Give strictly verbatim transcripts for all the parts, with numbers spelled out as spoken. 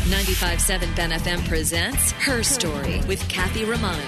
ninety-five point seven Ben F M presents Her Story with Kathy Romano.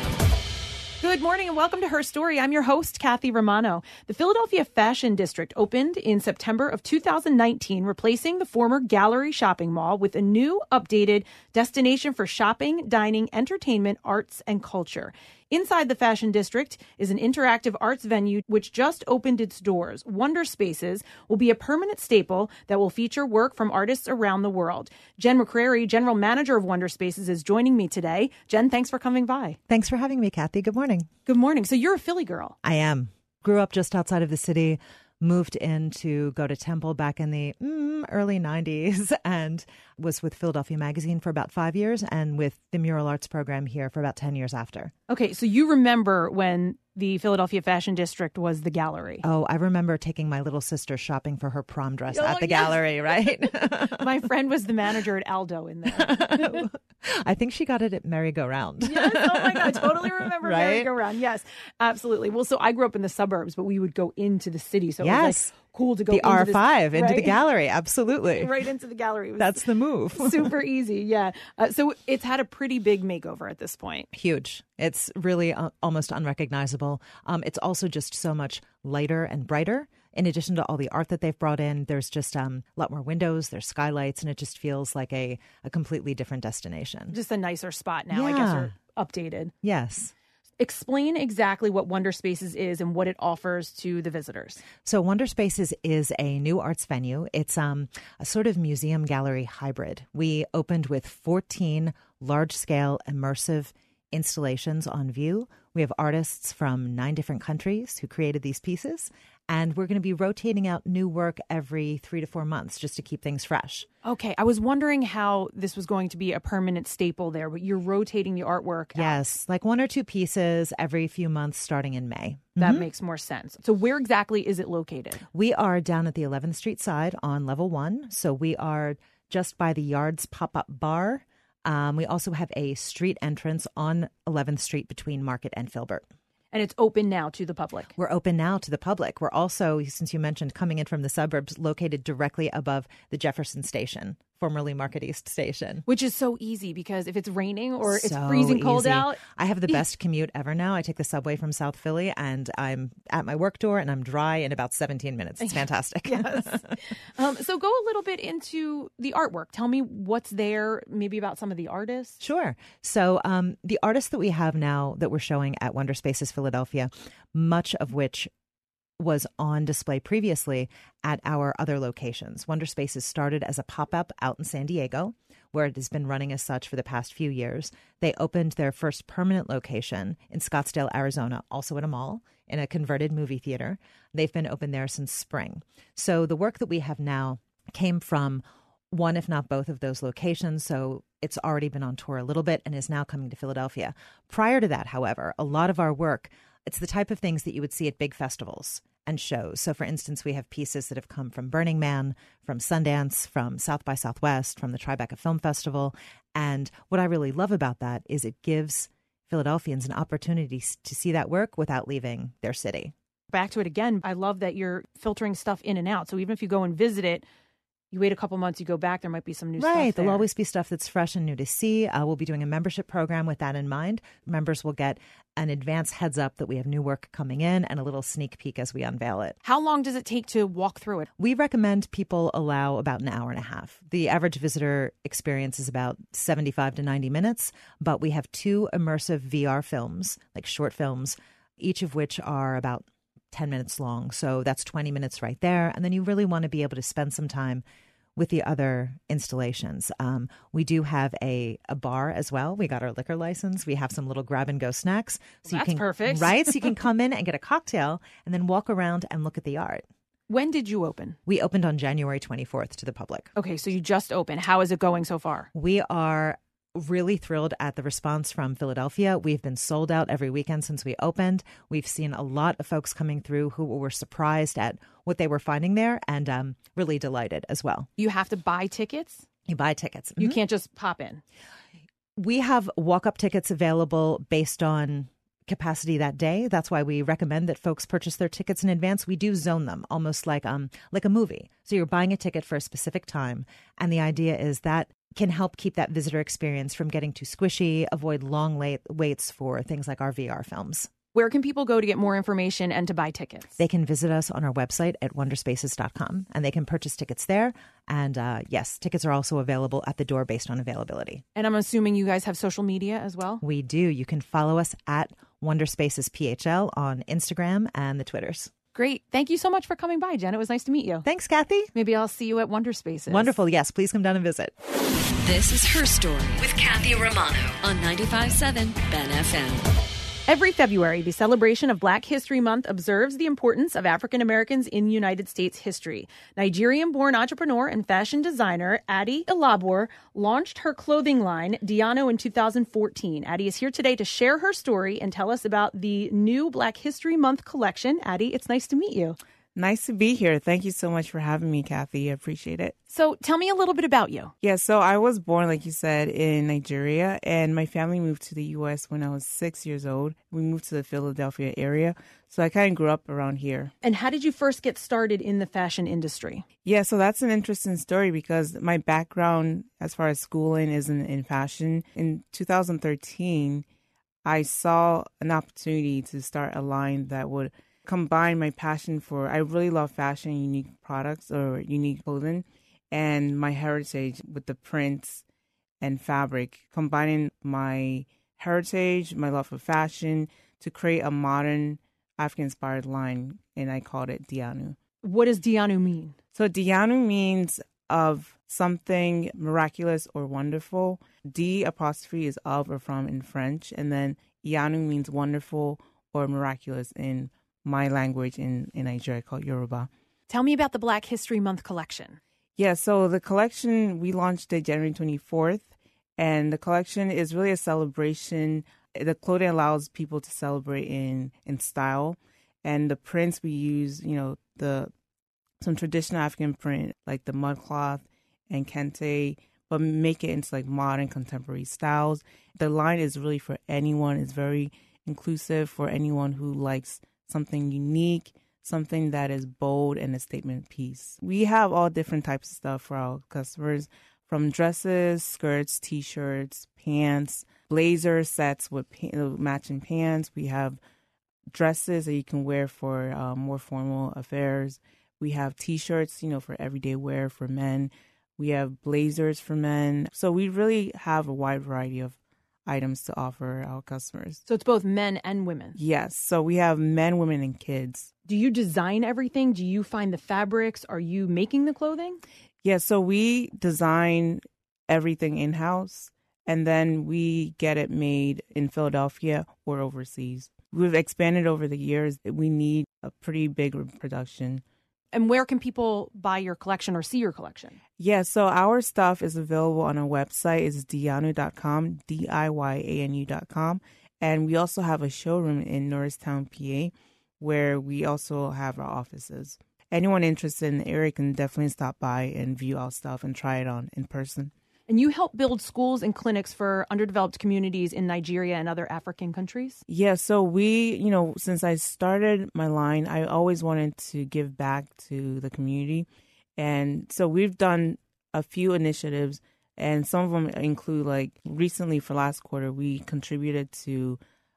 Good morning and welcome to Her Story. I'm your host, Kathy Romano. The Philadelphia Fashion District opened in September of two thousand nineteen, replacing the former Gallery Shopping Mall with a new, updated destination for shopping, dining, entertainment, arts, and culture. Inside the Fashion District is an interactive arts venue which just opened its doors. Wonder Spaces will be a permanent staple that will feature work from artists around the world. Jen McCrary, General Manager of Wonder Spaces, is joining me today. Jen, thanks for coming by. Thanks for having me, Kathy. Good morning. Good morning. So you're a Philly girl. I am. Grew up just outside of the city, moved in to go to Temple back in the mm, early nineties, and was with Philadelphia Magazine for about five years and with the Mural Arts program here for about ten years after. Okay, so you remember when the Philadelphia Fashion District was the Gallery. Oh, I remember taking my little sister shopping for her prom dress oh, at the yes. Gallery, right? My friend was the manager at Aldo in there. I think she got it at Merry Go Round. Yes, oh my God, I totally remember Right? Merry Go Round. Yes, absolutely. Well, so I grew up in the suburbs, but we would go into the city. So it Yes. was like cool to go The into R this- five into right? the Gallery, absolutely. Right into the Gallery. It was That's the move. super easy, yeah. Uh, so it's had a pretty big makeover at this point. Huge. It's really uh, almost unrecognizable. Um, it's also just so much lighter and brighter. In addition to all the art that they've brought in, there's just um, a lot more windows, there's skylights, and it just feels like a, a completely different destination. Just a nicer spot now, I guess, Yeah. or updated. Yes. Explain exactly what Wonder Spaces is and what it offers to the visitors. So Wonder Spaces is a new arts venue. It's um, a sort of museum gallery hybrid. We opened with fourteen large-scale immersive installations on view. We have artists from nine different countries who created these pieces, and we're going to be rotating out new work every three to four months just to keep things fresh. Okay, I was wondering how this was going to be a permanent staple there, but you're rotating the artwork out. Yes, like one or two pieces every few months starting in May. That Mhm. makes more sense. So where exactly is it located? We are down at the eleventh Street side on level one, so we are just by the Yards pop-up bar. Um, we also have a street entrance on eleventh Street between Market and Filbert. And it's open now to the public. We're open now to the public. We're also, since you mentioned coming in from the suburbs, located directly above the Jefferson Station, formerly Market East Station. Which is so easy because if it's raining or it's So freezing cold easy. out. I have the best commute ever now. I take the subway from South Philly and I'm at my work door and I'm dry in about seventeen minutes. It's fantastic. Yes. um, so go a little bit into the artwork. Tell me what's there, maybe about some of the artists. Sure. So um, the artists that we have now that we're showing at Wonder Spaces Philadelphia, much of which was on display previously at our other locations. Wonder Spaces started as a pop-up out in San Diego, where it has been running as such for the past few years. They opened their first permanent location in Scottsdale, Arizona, also at a mall, in a converted movie theater. They've been open there since spring. So the work that we have now came from one, if not both of those locations. So it's already been on tour a little bit and is now coming to Philadelphia. Prior to that, however, a lot of our work, it's the type of things that you would see at big festivals and shows. So, for instance, we have pieces that have come from Burning Man, from Sundance, from South by Southwest, from the Tribeca Film Festival. And what I really love about that is it gives Philadelphians an opportunity to see that work without leaving their city. Back to it again. I love that you're filtering stuff in and out. So even if you go and visit it, you wait a couple months, you go back, there might be some new stuff Right. there. There'll always be stuff that's fresh and new to see. Uh, we'll be doing a membership program with that in mind. Members will get an advance heads up that we have new work coming in and a little sneak peek as we unveil it. How long does it take to walk through it? We recommend people allow about an hour and a half. The average visitor experience is about seventy-five to ninety minutes, but we have two immersive V R films, like short films, each of which are about ten minutes long. So that's twenty minutes right there. And then you really want to be able to spend some time with the other installations. Um, we do have a, a bar as well. We got our liquor license. We have some little grab and go snacks. So That's you can, perfect. Right? So you can come in and get a cocktail and then walk around and look at the art. When did you open? We opened on January twenty-fourth to the public. Okay, so you just opened. How is it going so far? We are really thrilled at the response from Philadelphia. We've been sold out every weekend since we opened. We've seen a lot of folks coming through who were surprised at what they were finding there and um, really delighted as well. You have to buy tickets? You buy tickets. You Mhm. can't just pop in. We have walk-up tickets available based on capacity that day. That's why we recommend that folks purchase their tickets in advance. We do zone them almost like um like a movie. So you're buying a ticket for a specific time, and the idea is that can help keep that visitor experience from getting too squishy, avoid long late waits for things like our V R films. Where can people go to get more information and to buy tickets? They can visit us on our website at wonder spaces dot com, and they can purchase tickets there. And uh, yes, tickets are also available at the door based on availability. And I'm assuming you guys have social media as well? We do. You can follow us at Wonderspaces P H L on Instagram and the Twitters. Great. Thank you so much for coming by, Jen. It was nice to meet you. Thanks, Kathy. Maybe I'll see you at Wonderspaces. Wonderful. Yes, please come down and visit. This is Her Story with Kathy Romano on ninety-five point seven Ben F M. Every February, the celebration of Black History Month observes the importance of African Americans in United States history. Nigerian-born entrepreneur and fashion designer Addie Ilabor launched her clothing line, Diano, in two thousand fourteen. Addie is here today to share her story and tell us about the new Black History Month collection. Addie, it's nice to meet you. Nice to be here. Thank you so much for having me, Kathy. I appreciate it. So tell me a little bit about you. Yeah, so I was born, like you said, in Nigeria, and my family moved to the U S when I was six years old. We moved to the Philadelphia area, so I kind of grew up around here. And how did you first get started in the fashion industry? Yeah, so that's an interesting story because my background as far as schooling is in, in fashion. In two thousand thirteen, I saw an opportunity to start a line that would combine my passion for, I really love fashion, unique products or unique clothing, and my heritage with the prints and fabric, combining my heritage, my love for fashion to create a modern African-inspired line, and I called it Diano. What does Diano mean? So Diano means of something miraculous or wonderful. D apostrophe is of or from in French, and then Ianu means wonderful or miraculous in my language in, in Nigeria called Yoruba. Tell me about the Black History Month collection. Yeah, so the collection, we launched it January twenty-fourth, and the collection is really a celebration. The clothing allows people to celebrate in, in style, and the prints we use, you know, the some traditional African print, like the mud cloth and kente, but make it into like modern contemporary styles. The line is really for anyone. It's very inclusive for anyone who likes something unique, something that is bold and a statement piece. We have all different types of stuff for our customers, from dresses, skirts, T-shirts, pants, blazer sets with pa- matching pants. We have dresses that you can wear for uh, more formal affairs. We have T-shirts, you know, for everyday wear for men. We have blazers for men. So we really have a wide variety of items to offer our customers. So it's both men and women? Yes. So we have men, women, and kids. Do you design everything? Do you find the fabrics? Are you making the clothing? Yeah. So we design everything in-house, and then we get it made in Philadelphia or overseas. We've expanded over the years. We need a pretty big production. And where can people buy your collection or see your collection? Yeah, so our stuff is available on our website. It's dianu dot com, D I Y A N U dot com. And we also have a showroom in Norristown, P A, where we also have our offices. Anyone interested in the area can definitely stop by and view our stuff and try it on in person. And you help build schools and clinics for underdeveloped communities in Nigeria and other African countries? Yeah, so we, you know, since I started my line, I always wanted to give back to the community. And so we've done a few initiatives, and some of them include, like, recently for last quarter, we contributed to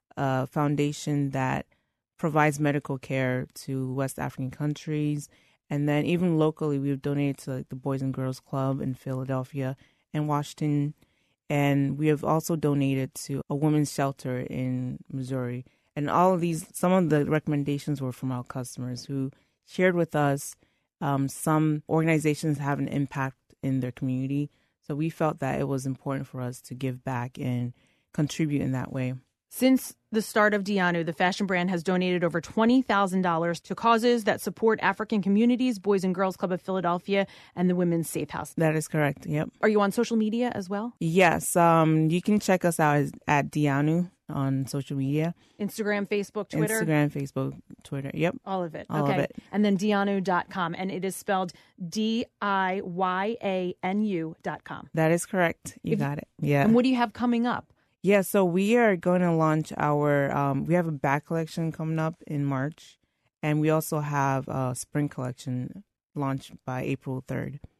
a foundation that provides medical care to West African countries. And then even locally, we've donated to, like, the Boys and Girls Club in Philadelphia and Washington, and we have also donated to a women's shelter in Missouri. And all of these, some of the recommendations were from our customers who shared with us um, some organizations have an impact in their community. So we felt that it was important for us to give back and contribute in that way. Since the start of Diano, the fashion brand has donated over twenty thousand dollars to causes that support African communities, Boys and Girls Club of Philadelphia, and the Women's Safe House. That is correct. Yep. Are you on social media as well? Yes. Um, you can check us out at Diano on social media. Instagram, Facebook, Twitter? Instagram, Facebook, Twitter. Yep. All of it. All okay. of it. And then dianu dot com, and it is spelled D I Y A N U dot com. That is correct. You if, got it. Yeah. And what do you have coming up? Yeah, so we are going to launch our, um, we have a back collection coming up in March, and we also have a spring collection launched by April third.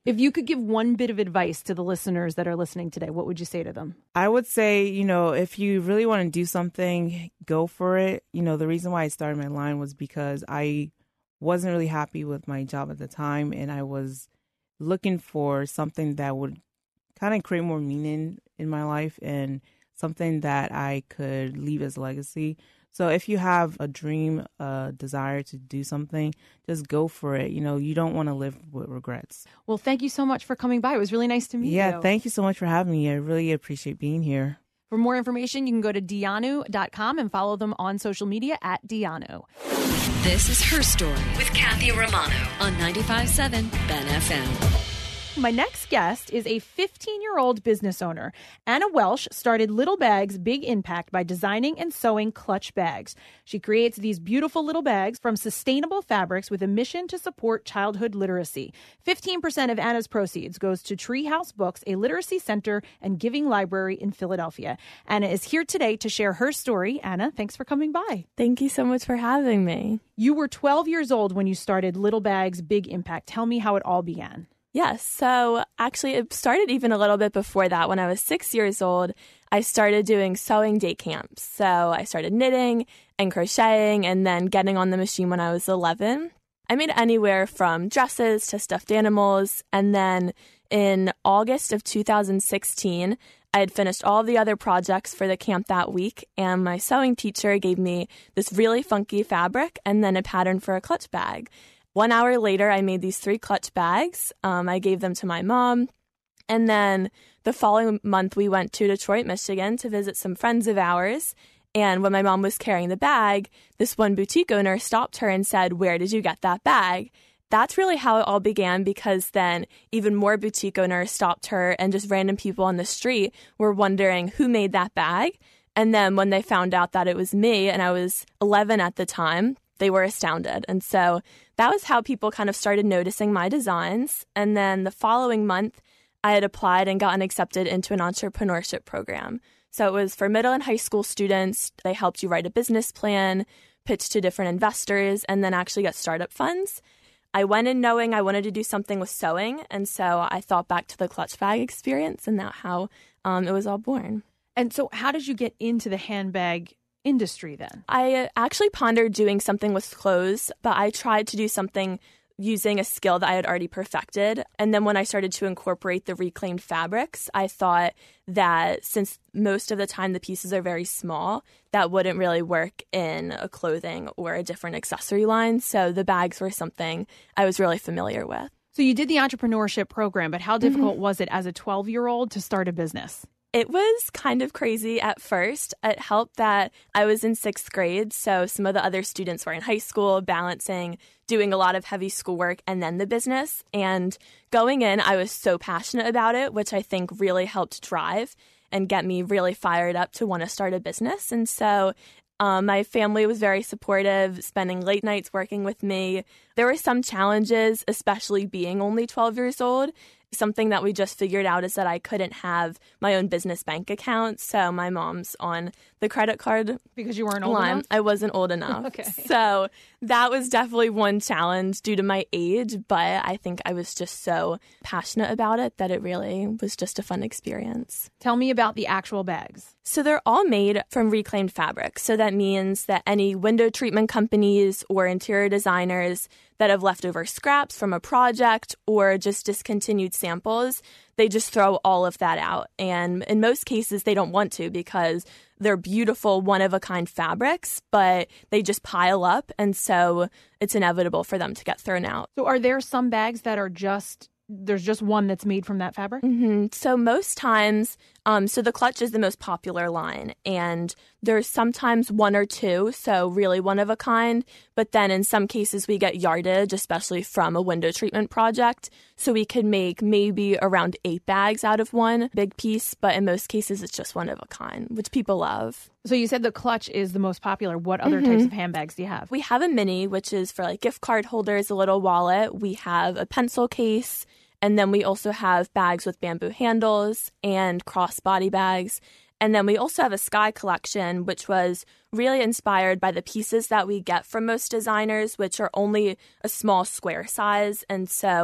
If you could give one bit of advice to the listeners that are listening today, what would you say to them? I would say, you know, if you really want to do something, go for it. You know, the reason why I started my line was because I wasn't really happy with my job at the time, and I was looking for something that would kind of create more meaning in my life and something that I could leave as a legacy. So if you have a dream, a desire to do something, just go for it. You know, you don't want to live with regrets. Well, thank you so much for coming by. It was really nice to meet yeah, you. Yeah, thank you so much for having me. I really appreciate being here. For more information, you can go to dianu dot com and follow them on social media at Dianu. This is Her Story with Kathy Romano on ninety-five point seven B E N F M. My next guest is a fifteen-year-old business owner. Anna Welsh started Little Bags Big Impact by designing and sewing clutch bags. She creates these beautiful little bags from sustainable fabrics with a mission to support childhood literacy. fifteen percent of Anna's proceeds goes to Treehouse Books, a literacy center and giving library in Philadelphia. Anna is here today to share her story. Anna, thanks for coming by. Thank you so much for having me. You were twelve years old when you started Little Bags Big Impact. Tell me how it all began. Yes. So actually, it started even a little bit before that. When I was six years old, I started doing sewing day camps. So I started knitting and crocheting and then getting on the machine when I was eleven. I made anywhere from dresses to stuffed animals. And then in August of two thousand sixteen, I had finished all the other projects for the camp that week. And my sewing teacher gave me this really funky fabric and then a pattern for a clutch bag. One hour later, I made these three clutch bags. Um, I gave them to my mom. And then the following month, we went to Detroit, Michigan to visit some friends of ours. And when my mom was carrying the bag, this one boutique owner stopped her and said, "Where did you get that bag?" That's really how it all began, because then even more boutique owners stopped her and just random people on the street were wondering who made that bag. And then when they found out that it was me, and I was eleven at the time, they were astounded. And so that was how people kind of started noticing my designs. And then the following month, I had applied and gotten accepted into an entrepreneurship program. So it was for middle and high school students. They helped you write a business plan, pitch to different investors, and then actually get startup funds. I went in knowing I wanted to do something with sewing. And so I thought back to the clutch bag experience, and that's how um, it was all born. And so how did you get into the handbag industry then? I actually pondered doing something with clothes, but I tried to do something using a skill that I had already perfected. And then when I started to incorporate the reclaimed fabrics, I thought that since most of the time the pieces are very small, that wouldn't really work in a clothing or a different accessory line. So the bags were something I was really familiar with. So you did the entrepreneurship program, but how difficult mm-hmm. was it as a twelve-year-old to start a business? It was kind of crazy at first. It helped that I was in sixth grade, so some of the other students were in high school, balancing doing a lot of heavy schoolwork and then the business. And going in, I was so passionate about it, which I think really helped drive and get me really fired up to want to start a business. And so um, my family was very supportive, spending late nights working with me. There were some challenges, especially being only twelve years old. Something that we just figured out is that I couldn't have my own business bank account. So my mom's on the credit card. Because you weren't old line. enough? I wasn't old enough. Okay. So that was definitely one challenge due to my age. But I think I was just so passionate about it that it really was just a fun experience. Tell me about the actual bags. So they're all made from reclaimed fabric. So that means that any window treatment companies or interior designers that have leftover scraps from a project or just discontinued samples, they just throw all of that out. And in most cases, they don't want to because they're beautiful, one-of-a-kind fabrics, but they just pile up. And so it's inevitable for them to get thrown out. So are there some bags that are just, there's just one that's made from that fabric? Mm-hmm. So most times, um, so the clutch is the most popular line, and there's sometimes one or two, so really one of a kind. But then in some cases, we get yardage, especially from a window treatment project. So we could make maybe around eight bags out of one big piece, but in most cases, it's just one of a kind, which people love. So you said the clutch is the most popular. What other mm-hmm. types of handbags do you have? We have a mini, which is for like gift card holders, a little wallet. We have a pencil case. And then we also have bags with bamboo handles and crossbody bags. And then we also have a sky collection, which was really inspired by the pieces that we get from most designers, which are only a small square size. And so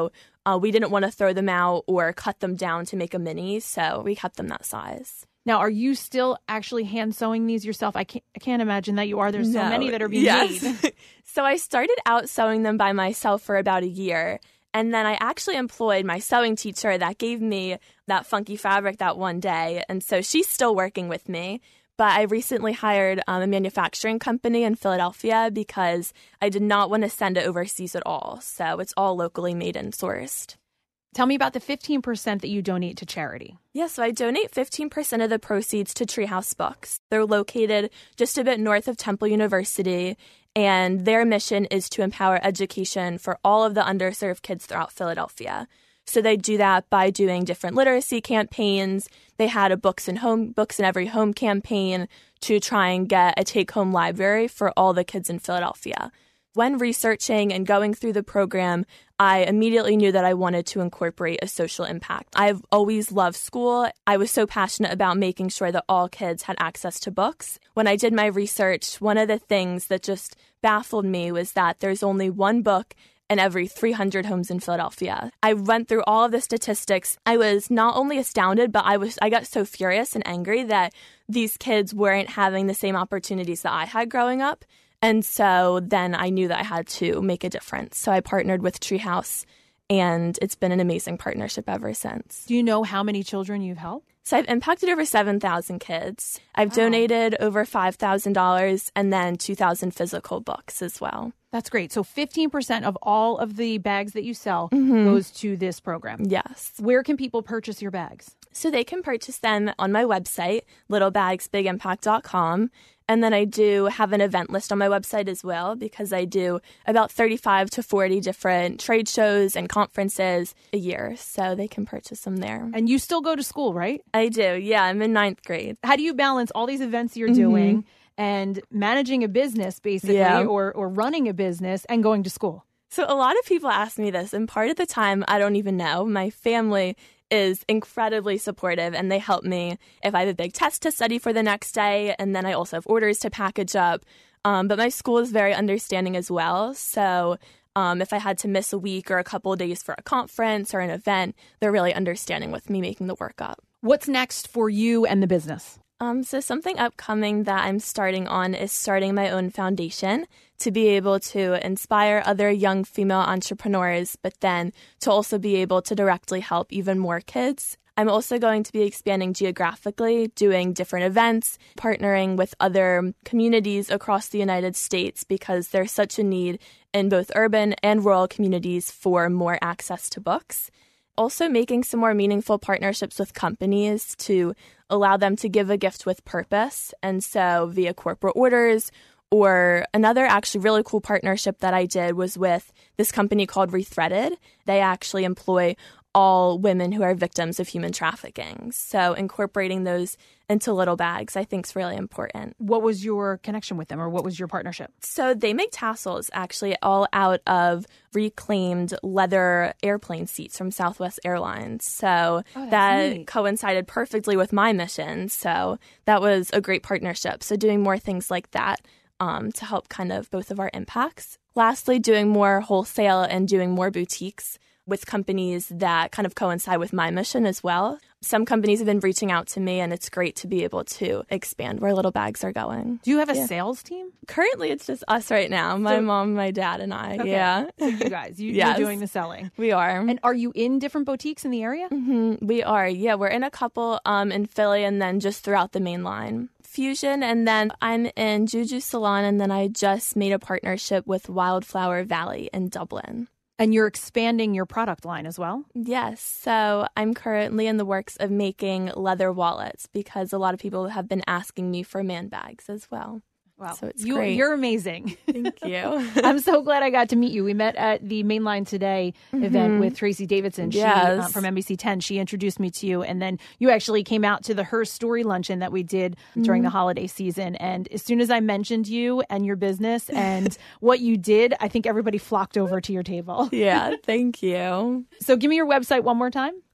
uh, we didn't want to throw them out or cut them down to make a mini, so we kept them that size. Now, are you still actually hand sewing these yourself? I can't, I can't imagine that you are. There's so No. many that are being yes. made. So I started out sewing them by myself for about a year. And then I actually employed my sewing teacher that gave me that funky fabric that one day. And so she's still working with me. But I recently hired um, a manufacturing company in Philadelphia because I did not want to send it overseas at all. So it's all locally made and sourced. Tell me about the fifteen percent that you donate to charity. Yeah, so I donate fifteen percent of the proceeds to Treehouse Books. They're located just a bit north of Temple University, and their mission is to empower education for all of the underserved kids throughout Philadelphia. So they do that by doing different literacy campaigns. They had a books in home, books in every home campaign to try and get a take-home library for all the kids in Philadelphia. When researching and going through the program, I immediately knew that I wanted to incorporate a social impact. I've always loved school. I was so passionate about making sure that all kids had access to books. When I did my research, one of the things that just baffled me was that there's only one book in every three hundred homes in Philadelphia. I went through all of the statistics. I was not only astounded, but I was I got so furious and angry that these kids weren't having the same opportunities that I had growing up. And so then I knew that I had to make a difference. So I partnered with Treehouse, and it's been an amazing partnership ever since. Do you know how many children you've helped? So I've impacted over seven thousand kids. I've Wow. donated over five thousand dollars and then two thousand physical books as well. That's great. So fifteen percent of all of the bags that you sell goes to this program. Yes. Where can people purchase your bags? So they can purchase them on my website, little bags big impact dot com. And then I do have an event list on my website as well because I do about thirty-five to forty different trade shows and conferences a year. So they can purchase them there. And you still go to school, right? I do. Yeah, I'm in ninth grade. How do you balance all these events you're doing and managing a business, basically, Yeah. or, or running a business and going to school? So a lot of people ask me this, and part of the time I don't even know. My family is incredibly supportive, and they help me if I have a big test to study for the next day, and then I also have orders to package up. Um, but my school is very understanding as well. So um, if I had to miss a week or a couple of days for a conference or an event, they're really understanding with me making the work up. What's next for you and the business? Um, so something upcoming that I'm starting on is starting my own foundation to be able to inspire other young female entrepreneurs, but then to also be able to directly help even more kids. I'm also going to be expanding geographically, doing different events, partnering with other communities across the United States because there's such a need in both urban and rural communities for more access to books. Also making some more meaningful partnerships with companies to allow them to give a gift with purpose. And so via corporate orders, or another actually really cool partnership that I did was with this company called Rethreaded. They actually employ all women who are victims of human trafficking. So incorporating those into little bags, I think is really important. What was your connection with them, or what was your partnership? So they make tassels actually all out of reclaimed leather airplane seats from Southwest Airlines. So Oh, that's that neat. coincided perfectly with my mission. So that was a great partnership. So doing more things like that um, to help kind of both of our impacts. Lastly, doing more wholesale and doing more boutiques with companies that kind of coincide with my mission as well. Some companies have been reaching out to me, and it's great to be able to expand where Little Bags are going. Do you have a Yeah. sales team? Currently, it's just us right now, my So- mom, my dad, and I. Okay. Yeah, So you guys, you, Yes. you're doing the selling. we are. And are you in different boutiques in the area? hmm We are. Yeah, we're in a couple um, in Philly and then just throughout the main line. Fusion, and then I'm in Juju Salon, and then I just made a partnership with Wildflower Valley in Dublin. And you're expanding your product line as well? Yes. So I'm currently in the works of making leather wallets because a lot of people have been asking me for man bags as well. Wow. So it's you, great. You're amazing. Thank you. I'm so glad I got to meet you. We met at the Mainline Today event with Tracy Davidson. She, Yes. uh, from N B C ten. She introduced me to you. And then you actually came out to the Her Story luncheon that we did during the holiday season. And as soon as I mentioned you and your business and what you did, I think everybody flocked over to your table. Yeah, thank you. So give me your website one more time.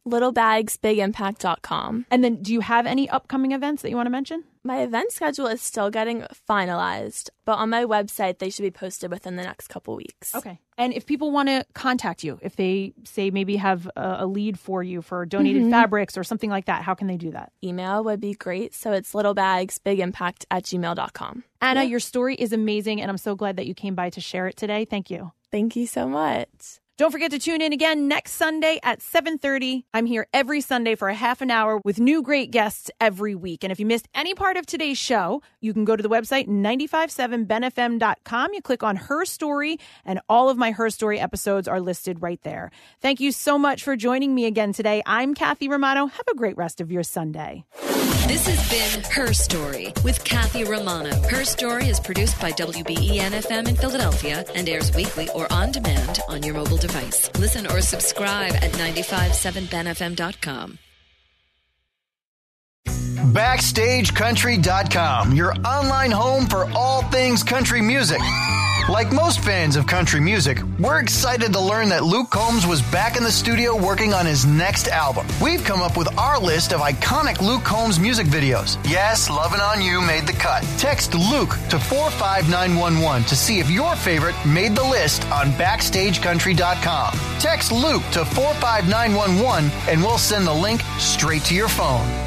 little bags big impact dot com. And then do you have any upcoming events that you want to mention? My event schedule is still getting finalized, but on my website, they should be posted within the next couple weeks. Okay. And if people want to contact you, if they say maybe have a, a lead for you for donated mm-hmm. fabrics or something like that, how can they do that? Email would be great. So it's littlebagsbigimpact at gmail dot com. Anna, yeah. your story is amazing, and I'm so glad that you came by to share it today. Thank you. Thank you so much. Don't forget to tune in again next Sunday at seven thirty. I'm here every Sunday for a half an hour with new great guests every week. And if you missed any part of today's show, you can go to the website nine five seven ben f m dot com. You click on Her Story, and all of my Her Story episodes are listed right there. Thank you so much for joining me again today. I'm Kathy Romano. Have a great rest of your Sunday. This has been Her Story with Kathy Romano. Her Story is produced by W B E N F M in Philadelphia and airs weekly or on demand on your mobile device. Listen or subscribe at nine five seven ben f m dot com. Backstage Country dot com, your online home for all things country music. Like most fans of country music, we're excited to learn that Luke Combs was back in the studio working on his next album. We've come up with our list of iconic Luke Combs music videos. Yes, Lovin' On You made the cut. Text Luke to four five nine one one to see if your favorite made the list on Backstage Country dot com. Text Luke to four five nine one one and we'll send the link straight to your phone.